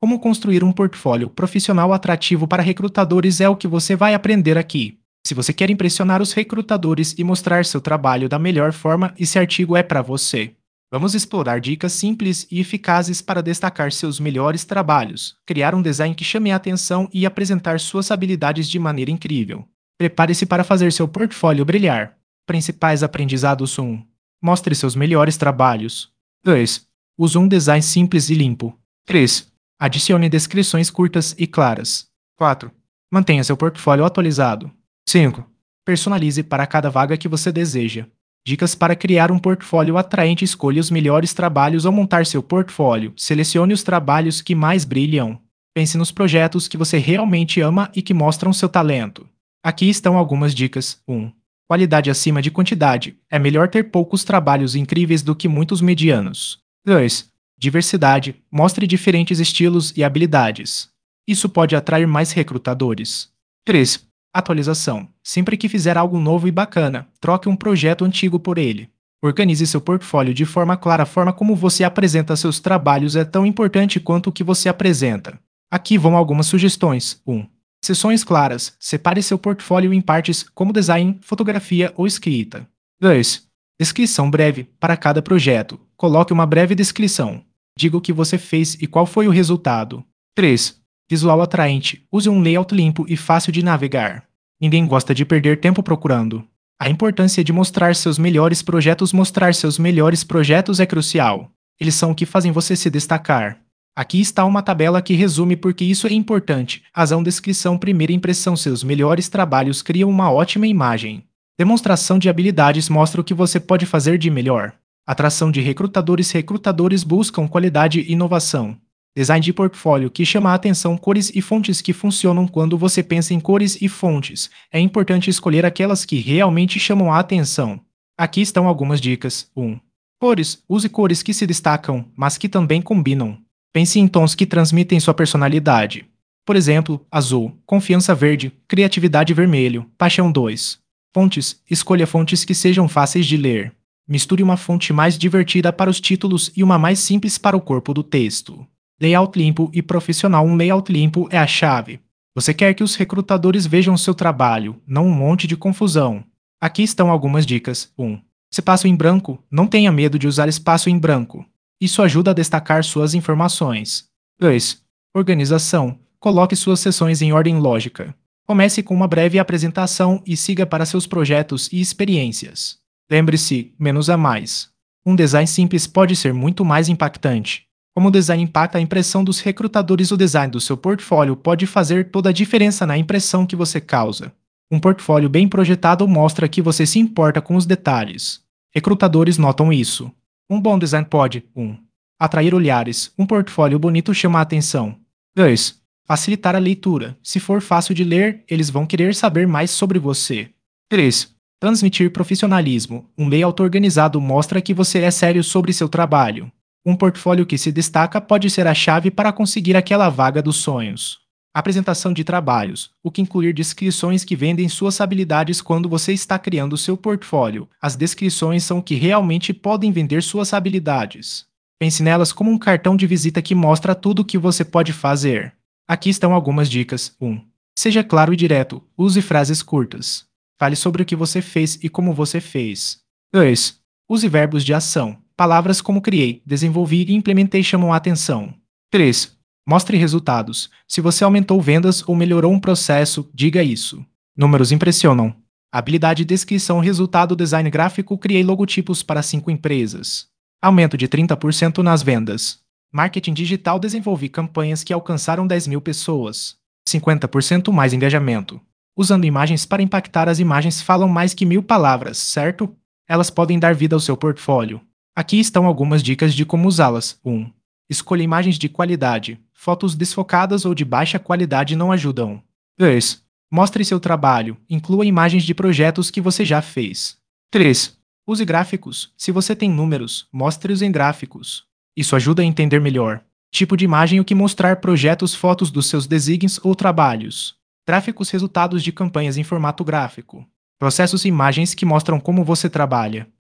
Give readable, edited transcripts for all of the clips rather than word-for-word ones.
Como construir um portfólio profissional atrativo para recrutadores é o que você vai aprender aqui. Se você quer impressionar os recrutadores e mostrar seu trabalho da melhor forma, esse artigo é para você. Vamos explorar dicas simples e eficazes para destacar seus melhores trabalhos, criar um design que chame a atenção e apresentar suas habilidades de maneira incrível. Prepare-se para fazer seu portfólio brilhar. Principais aprendizados 1. Mostre seus melhores trabalhos. 2. Use um design simples e limpo. 3. Adicione descrições curtas e claras. 4. Mantenha seu portfólio atualizado. 5. Personalize para cada vaga que você deseja. Dicas para criar um portfólio atraente: escolha os melhores trabalhos ao montar seu portfólio. Selecione os trabalhos que mais brilham. Pense nos projetos que você realmente ama e que mostram seu talento. Aqui estão algumas dicas. 1. Qualidade acima de quantidade. É melhor ter poucos trabalhos incríveis do que muitos medianos. 2. Diversidade. Mostre diferentes estilos e habilidades. Isso pode atrair mais recrutadores. 3. Atualização. Sempre que fizer algo novo e bacana, troque um projeto antigo por ele. Organize seu portfólio de forma clara. A forma como você apresenta seus trabalhos é tão importante quanto o que você apresenta. Aqui vão algumas sugestões. 1. Seções claras. Separe seu portfólio em partes como design, fotografia ou escrita. 2. Descrição breve para cada projeto. Coloque uma breve descrição. Diga o que você fez e qual foi o resultado. 3. Visual atraente. Use um layout limpo e fácil de navegar. Ninguém gosta de perder tempo procurando. A importância de mostrar seus melhores projetos. Mostrar seus melhores projetos é crucial. Eles são o que fazem você se destacar. Aqui está uma tabela que resume por que isso é importante. Razão, descrição, primeira impressão. Seus melhores trabalhos criam uma ótima imagem. Demonstração de habilidades mostra o que você pode fazer de melhor. Atração de recrutadores. Recrutadores buscam qualidade e inovação. Design de portfólio que chama a atenção. Cores e fontes que funcionam. Quando você pensa em cores e fontes, é importante escolher aquelas que realmente chamam a atenção. Aqui estão algumas dicas. 1. Cores. Use cores que se destacam, mas que também combinam. Pense em tons que transmitem sua personalidade. Por exemplo, azul, confiança verde, criatividade vermelho, paixão 2. Fontes. Escolha fontes que sejam fáceis de ler. Misture uma fonte mais divertida para os títulos e uma mais simples para o corpo do texto. Layout limpo e profissional. Um layout limpo é a chave. Você quer que os recrutadores vejam seu trabalho, não um monte de confusão. Aqui estão algumas dicas. 1. Espaço em branco. Não tenha medo de usar espaço em branco. Isso ajuda a destacar suas informações. 2. Organização. Coloque suas seções em ordem lógica. Comece com uma breve apresentação e siga para seus projetos e experiências. Lembre-se, menos é mais. Um design simples pode ser muito mais impactante. Como o design impacta a impressão dos recrutadores, o design do seu portfólio pode fazer toda a diferença na impressão que você causa. Um portfólio bem projetado mostra que você se importa com os detalhes. Recrutadores notam isso. Um bom design pode 1. Atrair olhares. Um portfólio bonito chama a atenção. 2. Facilitar a leitura. Se for fácil de ler, eles vão querer saber mais sobre você. 3. Transmitir profissionalismo. Um layout organizado mostra que você é sério sobre seu trabalho. Um portfólio que se destaca pode ser a chave para conseguir aquela vaga dos sonhos. Apresentação de trabalhos. O que incluir descrições que vendem suas habilidades. Quando você está criando seu portfólio, as descrições são o que realmente podem vender suas habilidades. Pense nelas como um cartão de visita que mostra tudo o que você pode fazer. Aqui estão algumas dicas. 1. Seja claro e direto. Use frases curtas. Fale sobre o que você fez e como você fez. 2. Use verbos de ação. Palavras como criei, desenvolvi e implementei chamam a atenção. 3. Mostre resultados. Se você aumentou vendas ou melhorou um processo, diga isso. Números impressionam. Habilidade, descrição, resultado, design gráfico. Criei logotipos para 5 empresas. Aumento de 30% nas vendas. Marketing digital, desenvolvi campanhas que alcançaram 10.000 pessoas. 50% mais engajamento. Usando imagens para impactar. As imagens falam mais que 1.000 palavras, certo? Elas podem dar vida ao seu portfólio. Aqui estão algumas dicas de como usá-las. 1. Escolha imagens de qualidade. Fotos desfocadas ou de baixa qualidade não ajudam. 2. Mostre seu trabalho. Inclua imagens de projetos que você já fez. 3. Use gráficos. Se você tem números, mostre-os em gráficos. Isso ajuda a entender melhor. Tipo de imagem: o que mostrar projetos, fotos dos seus designs ou trabalhos. Gráficos, resultados de campanhas em formato gráfico. Processos e imagens que mostram como você trabalha.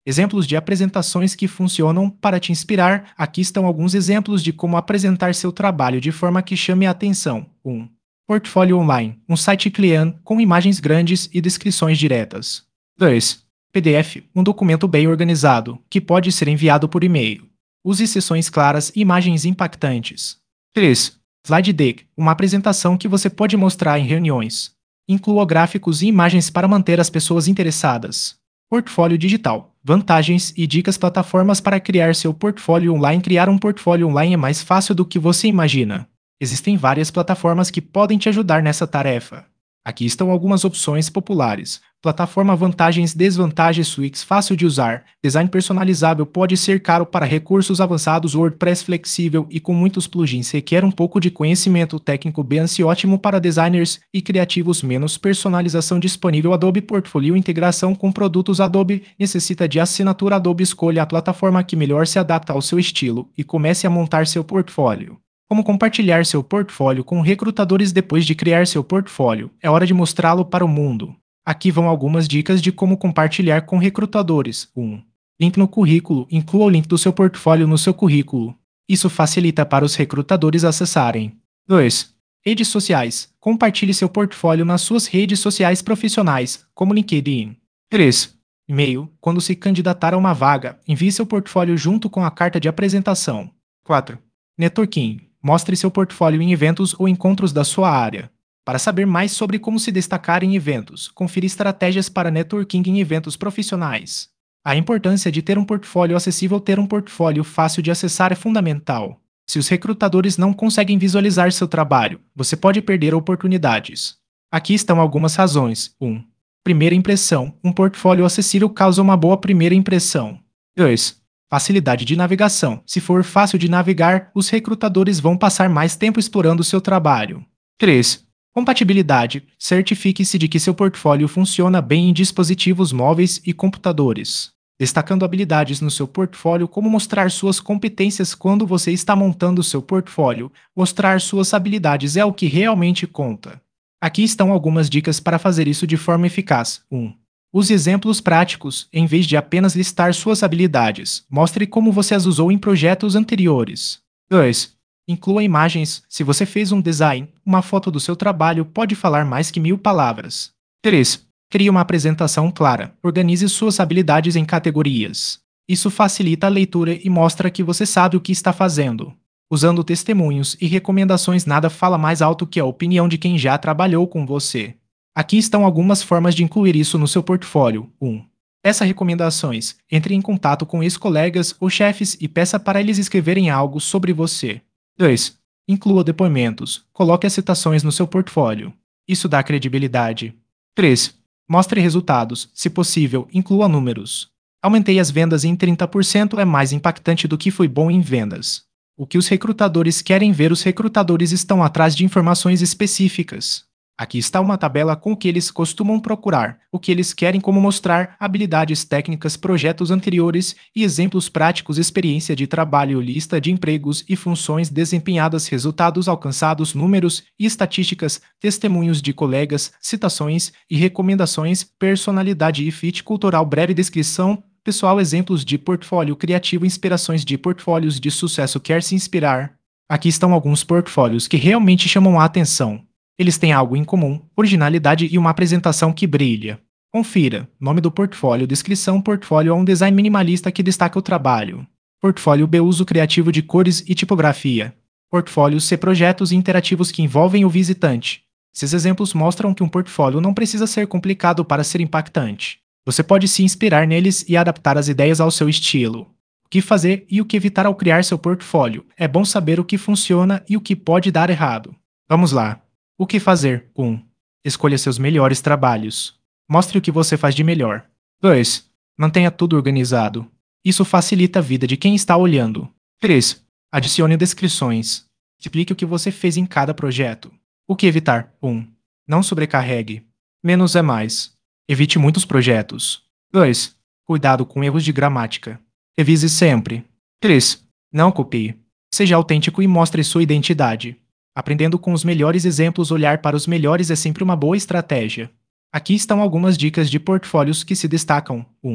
Exemplos de apresentações que funcionam para te inspirar. Aqui estão alguns exemplos de como apresentar seu trabalho de forma que chame a atenção. 1. Portfólio online, um site client com imagens grandes e descrições diretas. 2. PDF, um documento bem organizado, que pode ser enviado por e-mail. Use seções claras e imagens impactantes. 3. Slide deck, uma apresentação que você pode mostrar em reuniões. Inclua gráficos e imagens para manter as pessoas interessadas. Portfólio digital, vantagens e dicas. Plataformas para criar seu portfólio online. Criar um portfólio online é mais fácil do que você imagina. Existem várias plataformas que podem te ajudar nessa tarefa. Aqui estão algumas opções populares. Plataforma vantagens, desvantagens. Wix fácil de usar. Design personalizável pode ser caro para recursos avançados. WordPress flexível e com muitos plugins requer um pouco de conhecimento técnico. Behance ótimo para designers e criativos. Menos personalização disponível. Adobe Portfolio integração com produtos. Adobe necessita de assinatura. Adobe escolha a plataforma que melhor se adapta ao seu estilo e comece a montar seu portfólio. Como compartilhar seu portfólio com recrutadores. Depois de criar seu portfólio, é hora de mostrá-lo para o mundo. Aqui vão algumas dicas de como compartilhar com recrutadores. 1. Link no currículo. Inclua o link do seu portfólio no seu currículo. Isso facilita para os recrutadores acessarem. 2. Redes sociais. Compartilhe seu portfólio nas suas redes sociais profissionais, como LinkedIn. 3. E-mail. Quando se candidatar a uma vaga, envie seu portfólio junto com a carta de apresentação. 4. Networking. Mostre seu portfólio em eventos ou encontros da sua área. Para saber mais sobre como se destacar em eventos, confira estratégias para networking em eventos profissionais. A importância de ter um portfólio acessível. Ter um portfólio fácil de acessar é fundamental. Se os recrutadores não conseguem visualizar seu trabalho, você pode perder oportunidades. Aqui estão algumas razões. 1. Primeira impressão. Um portfólio acessível causa uma boa primeira impressão. 2. Facilidade de navegação. Se for fácil de navegar, os recrutadores vão passar mais tempo explorando seu trabalho. 3. Compatibilidade. Certifique-se de que seu portfólio funciona bem em dispositivos móveis e computadores. Destacando habilidades no seu portfólio, como mostrar suas competências quando você está montando seu portfólio. Mostrar suas habilidades é o que realmente conta. Aqui estão algumas dicas para fazer isso de forma eficaz. 1. Use exemplos práticos, em vez de apenas listar suas habilidades. Mostre como você as usou em projetos anteriores. 2. Inclua imagens. Se você fez um design, uma foto do seu trabalho pode falar mais que 1000 palavras. 3. Crie uma apresentação clara. Organize suas habilidades em categorias. Isso facilita a leitura e mostra que você sabe o que está fazendo. Usando testemunhos e recomendações, nada fala mais alto que a opinião de quem já trabalhou com você. Aqui estão algumas formas de incluir isso no seu portfólio. 1. Peça recomendações. Entre em contato com ex-colegas ou chefes e peça para eles escreverem algo sobre você. 2. Inclua depoimentos. Coloque as citações no seu portfólio. Isso dá credibilidade. 3. Mostre resultados. Se possível, inclua números. Aumentei as vendas em 30% é mais impactante do que fui bom em vendas. O que os recrutadores querem ver. Os recrutadores estão atrás de informações específicas. Aqui está uma tabela com o que eles costumam procurar, o que eles querem, como mostrar habilidades técnicas, projetos anteriores e exemplos práticos, experiência de trabalho, lista de empregos e funções desempenhadas, resultados alcançados, números e estatísticas, testemunhos de colegas, citações e recomendações, personalidade e fit cultural, breve descrição pessoal, exemplos de portfólio criativo, inspirações de portfólios de sucesso. Quer se inspirar? Aqui estão alguns portfólios que realmente chamam a atenção. Eles têm algo em comum, originalidade e uma apresentação que brilha. Confira. Nome do portfólio. Descrição. Portfólio é um design minimalista que destaca o trabalho. Portfólio B. Uso criativo de cores e tipografia. Portfólio C. Projetos interativos que envolvem o visitante. Esses exemplos mostram que um portfólio não precisa ser complicado para ser impactante. Você pode se inspirar neles e adaptar as ideias ao seu estilo. O que fazer e o que evitar ao criar seu portfólio. É bom saber o que funciona e o que pode dar errado. Vamos lá. O que fazer? 1. Escolha seus melhores trabalhos. Mostre o que você faz de melhor. 2. Mantenha tudo organizado. Isso facilita a vida de quem está olhando. 3. Adicione descrições. Explique o que você fez em cada projeto. O que evitar? 1. Não sobrecarregue. Menos é mais. Evite muitos projetos. 2. Cuidado com erros de gramática. Revise sempre. 3. Não copie. Seja autêntico e mostre sua identidade. Aprendendo com os melhores exemplos, olhar para os melhores é sempre uma boa estratégia. Aqui estão algumas dicas de portfólios que se destacam. 1.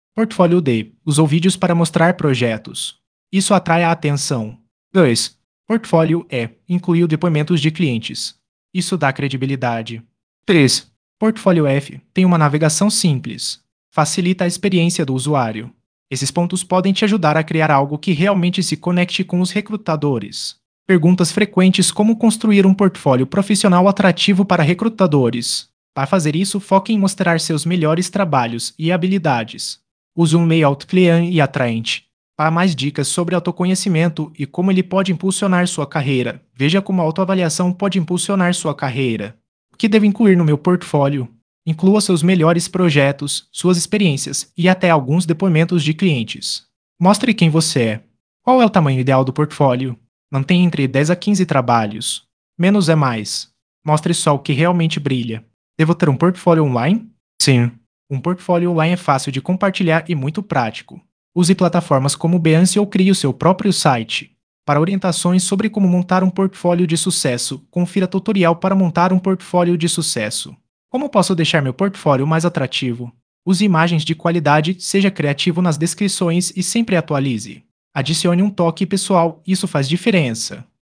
Portfólio D. Usou vídeos para mostrar projetos. Isso atrai a atenção. 2. Portfólio E. Incluiu depoimentos de clientes. Isso dá credibilidade. 3. Portfólio F. Tem uma navegação simples. Facilita a experiência do usuário. Esses pontos podem te ajudar a criar algo que realmente se conecte com os recrutadores. Perguntas frequentes: como construir um portfólio profissional atrativo para recrutadores. Para fazer isso, foque em mostrar seus melhores trabalhos e habilidades. Use um layout clean e atraente. Para mais dicas sobre autoconhecimento e como ele pode impulsionar sua carreira, veja como a autoavaliação pode impulsionar sua carreira. O que devo incluir no meu portfólio? Inclua seus melhores projetos, suas experiências e até alguns depoimentos de clientes. Mostre quem você é. Qual é o tamanho ideal do portfólio? Mantenha entre 10 a 15 trabalhos. Menos é mais. Mostre só o que realmente brilha. Devo ter um portfólio online? Sim. Um portfólio online é fácil de compartilhar e muito prático. Use plataformas como o Behance ou crie o seu próprio site. Para orientações sobre como montar um portfólio de sucesso, confira tutorial para montar um portfólio de sucesso. Como posso deixar meu portfólio mais atrativo? Use imagens de qualidade, seja criativo nas descrições e sempre atualize. Adicione um toque pessoal, isso faz diferença.